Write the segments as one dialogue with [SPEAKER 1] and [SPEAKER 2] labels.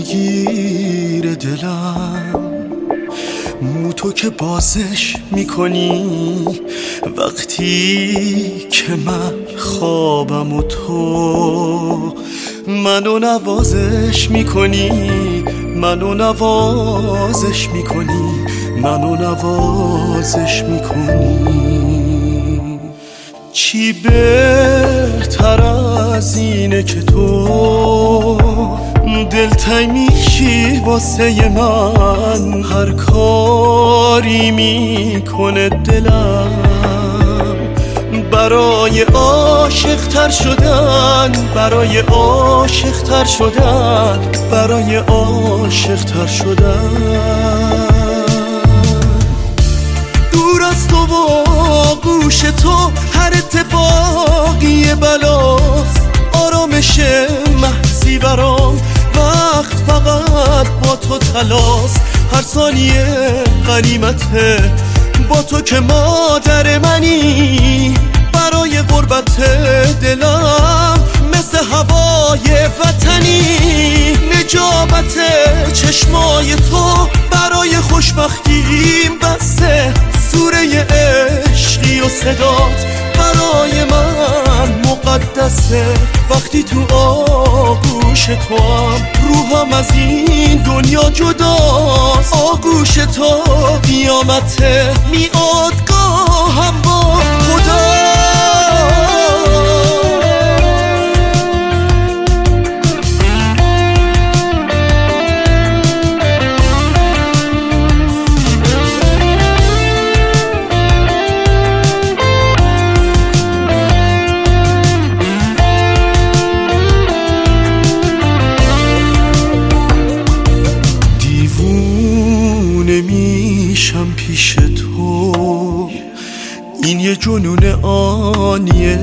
[SPEAKER 1] میگیره دلم، مو تو که بازش میکنی وقتی که من خوابم و تو منو نوازش میکنی، منو نوازش میکنی، منو نوازش میکنی. چی بهتر از اینه که تو دلتنگ میشی واسه من، هر کاری میکنه دلم برای عاشق تر شدن، برای عاشق تر شدن، برای عاشق تر شدن. دور از تو و گوش تو هر اتفاقی بلاست، آرامش محضی برام وقت فقط با تو تلاست. هر ثانیه غنیمته با تو که مادر منی، برای غربت دلم مثل هوای وطنی. نجابت چشمای تو برای خوشبختیم بسه، سوره عشقی و صدات برای من مقدسه. وقتی تو آغوش تو هم روحم از این دنیا جداست. آغوش تو قیامته، میادگاهم با خدا. میشم پیش تو، این یه جنون آنیه،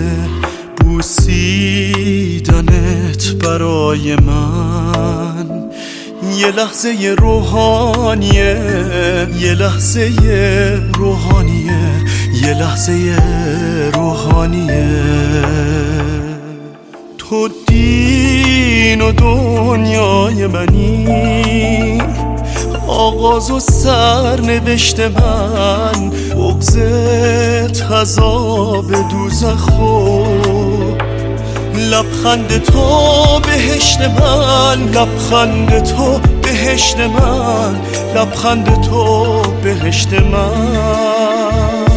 [SPEAKER 1] بوسیدنت برای من یه لحظه روحانیه، یه لحظه روحانیه، یه لحظه روحانیه. تو دین و دنیای منی، آغاز و سرنوشت من، بغض عذاب دوزخ و لبخند تو بهشت من، لبخند تو بهشت من، لبخند تو بهشت من.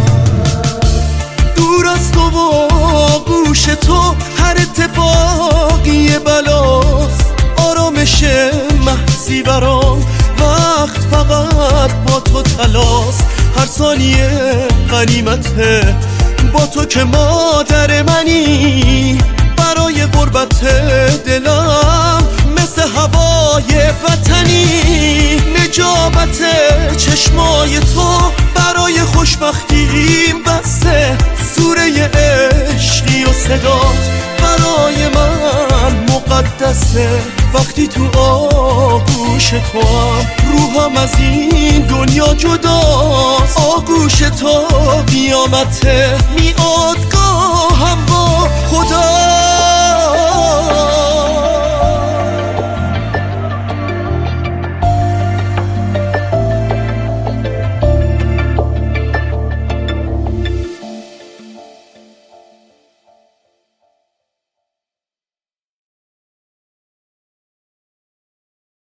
[SPEAKER 1] دور از تو و گوش تو هر اتفاقی بلاست، آرامش محضی برام وقت فقط با تو تلاست. هر ثانیه غنیمته با تو که مادر منی، برای غربت دلم مثل هوای وطنی. نجابت چشمای تو برای خوشبختیم بسه، سوره عشقی و صدات برای من مقدسه. وقتی تو آغوش تو هم روحم از این دنیا جداست. آغوش تو قیامته، میادگاهم با خدا.